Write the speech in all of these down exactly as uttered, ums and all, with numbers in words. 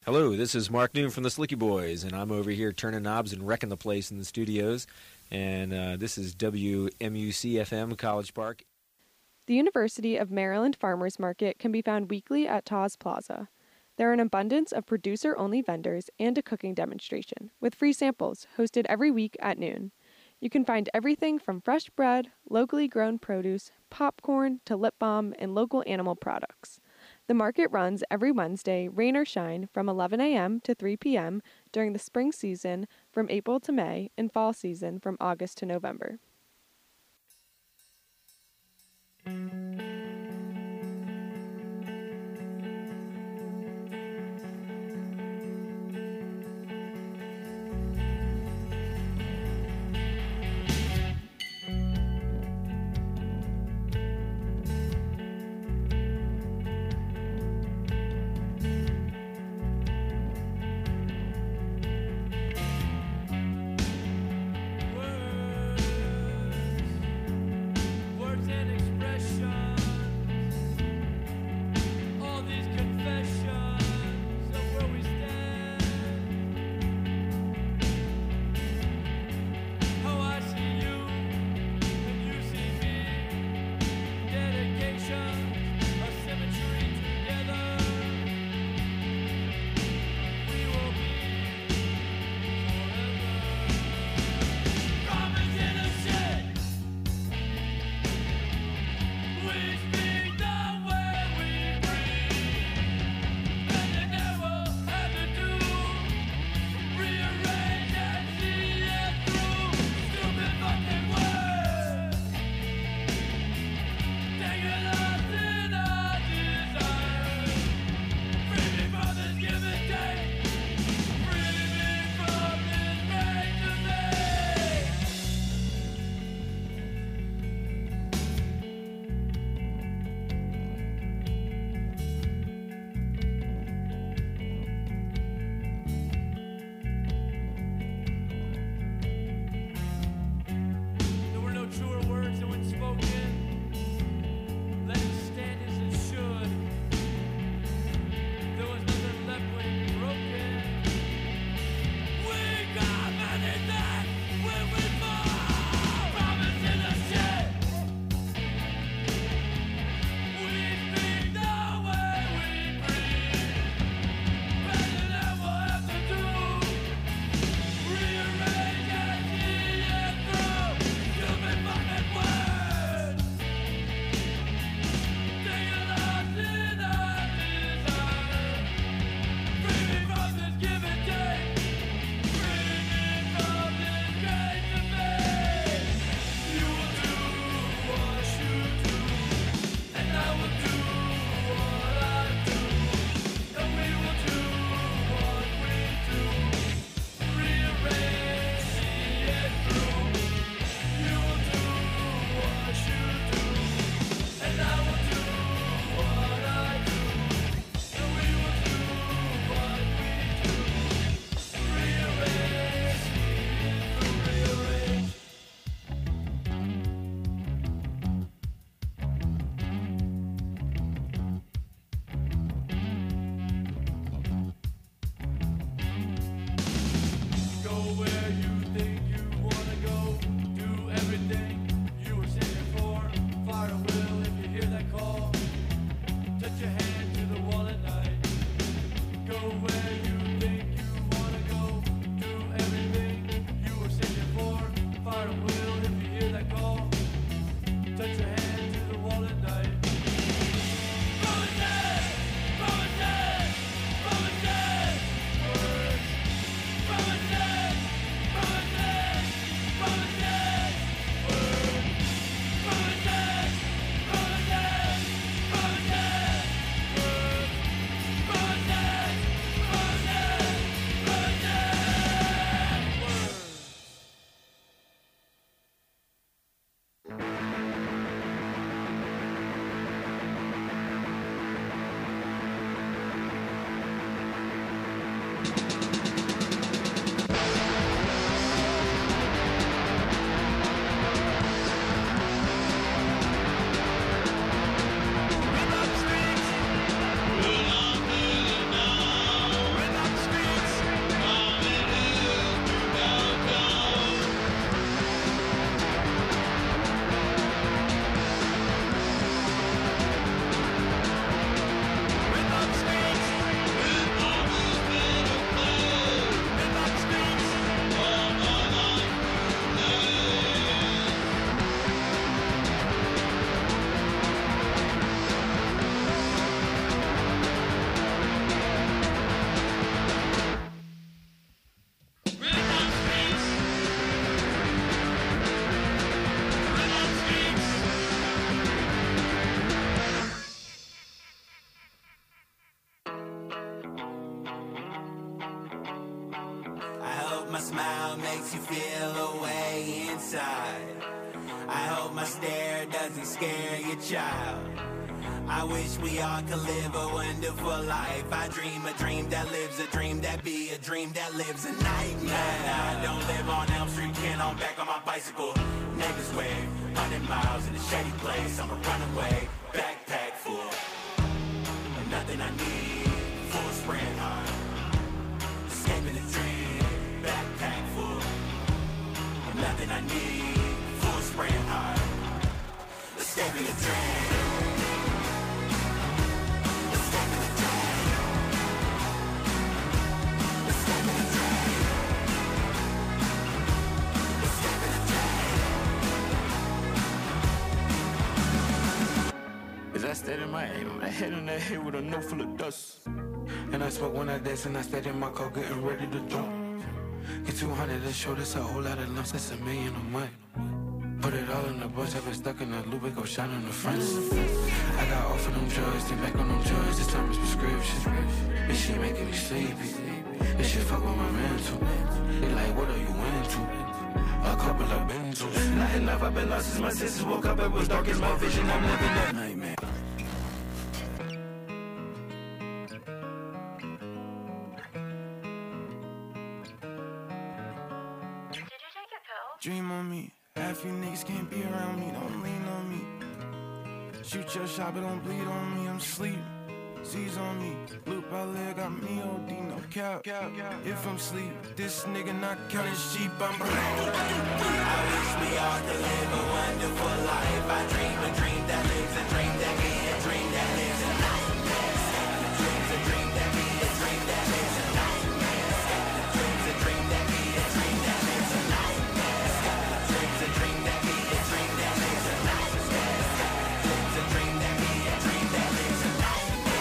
Hello, this is Mark Noon from the Slicky Boys, and I'm over here turning knobs and wrecking the place in the studios. And uh, this is W M U C F M College Park. The University of Maryland Farmers Market can be found weekly at Taws Plaza. There are an abundance of producer-only vendors and a cooking demonstration, with free samples hosted every week at noon. You can find everything from fresh bread, locally grown produce, popcorn, to lip balm, and local animal products. The market runs every Wednesday, rain or shine, from eleven a.m. to three p.m. during the spring season from April to May and fall season from August to November. smile makes you feel a way inside. I hope my stare doesn't scare your child. I wish we all could live a wonderful life. I dream a dream that lives a dream that be a dream that lives a nightmare. I don't live on Elm Street, can't on back on my bicycle. Neighbors wave, hundred miles in a shady place. I'm a runaway, backpack full, and nothing I need, full sprint hard. Escaping a dream, backpack full, and nothing I need, full sprint hard. Escaping a dream. I stayed in my aim, my head in the head with a nose full of dust. And I smoke when I dance and I stayed in my car getting ready to jump. Get two hundred and show this a whole lot of lumps, that's a million a month. Put it all in the bunch, I've been stuck in the loop, it go shine on the front. I got off of them drugs, then back on them drugs, this time it's prescription. This shit making me sleepy, this shit fuck with my mental. They like, what are you into? A couple of benzos. Not enough, I've been lost since my sisters woke up, it was dark as my vision, I'm living that nightmare. Dream on me, half you niggas can't be around me, don't lean on me. Shoot your shot, but don't bleed on me, I'm sleep. Z's on me, loop I live, got me O D, no cap. If I'm sleep, this nigga not counting sheep, I'm broke. I wish we all could live a wonderful life. I dream a dream that lives a dream that be a dream that lives a nightmare. A dream's a dream that be a dream that lives a nightmare. A dream's a dream that be a dream that lives a nightmare. A dream's a dream that be a dream that lives a nightmare. A dream's a dream that be a dream that lives a nightmare.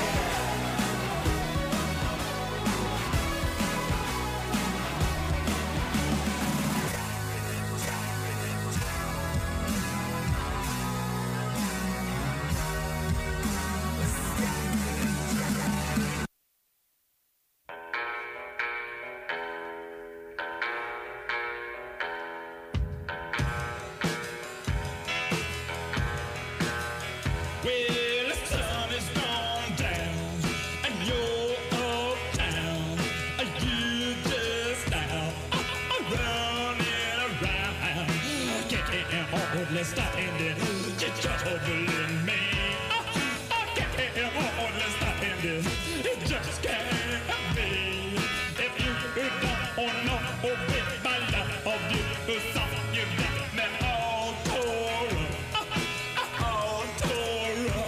Let's start in there. Just just believe me. I can't hold. Let's start in there. It just can't be. If you don't know, obey my love of you, so you got me all tore up, all tore up.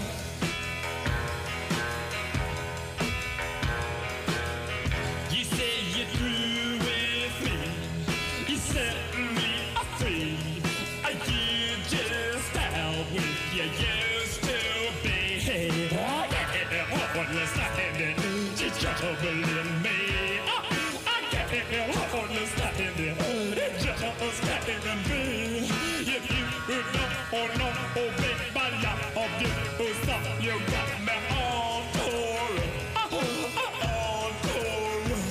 You say you're through with me. You set me free. You just out with you used to be. Oh, let's not end it. Just just believe me. I can't hold. Let's not end it. It just can't be. If you don't know, obey my love of you, so you got me all tore up, all tore up.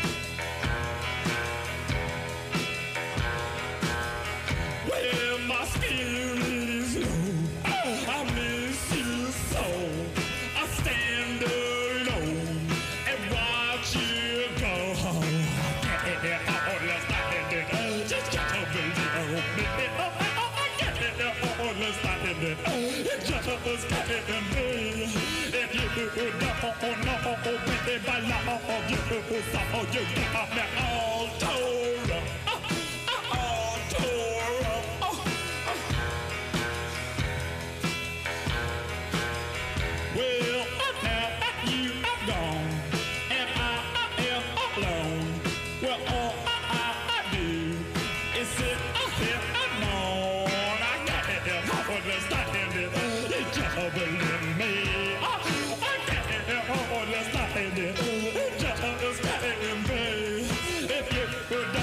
Well, my spirit is low. I miss you so. I stand alone and watch you go. Yeah, oh, let's not end it. Just can't believe me. I can't. Oh, let's not end it. It just can't be. If you don't know, baby, by love of you, so you got me all tore up, all tore up. Well, now that you are gone and I, I am alone, well, all I, I do is sit here and mourn. I can't hold this not in it. You just believe me. I can't hold this not in it. You just can't be. If you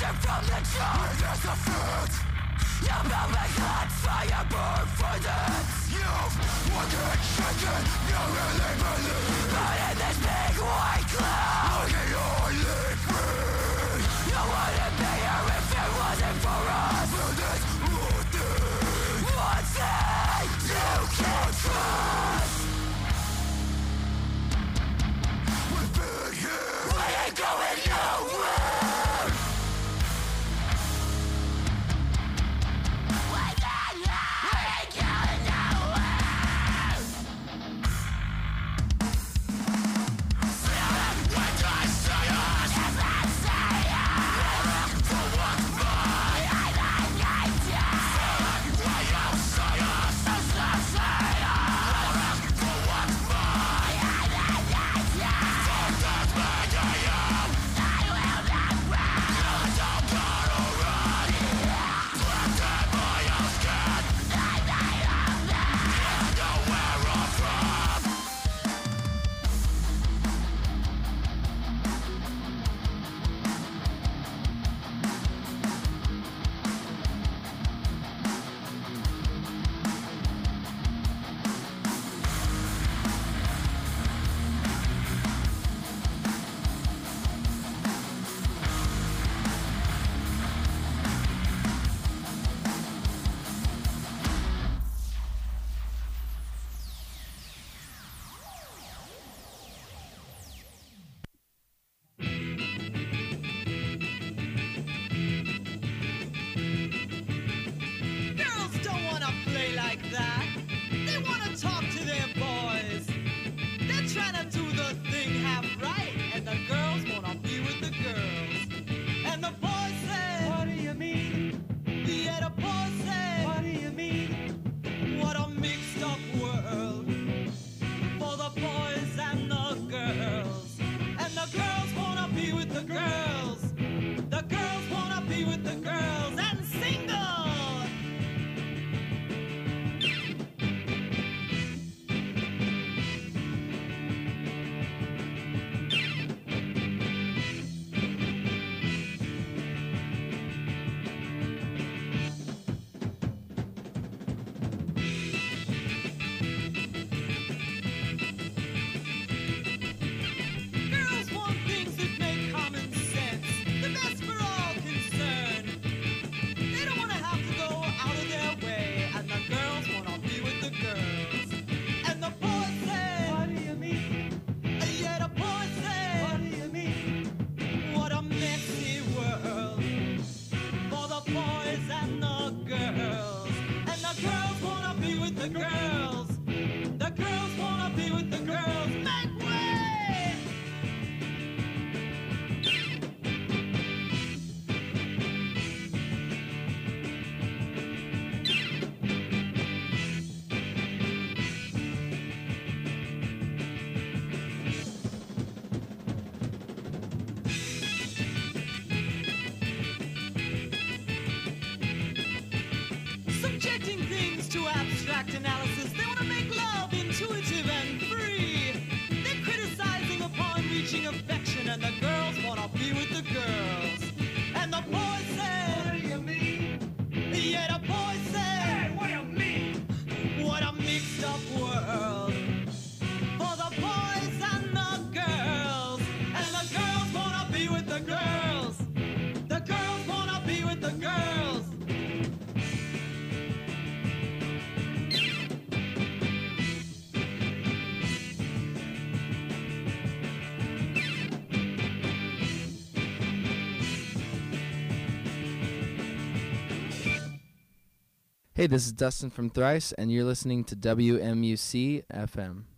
Hey, this is Dustin from Thrice, and you're listening to W M U C F M.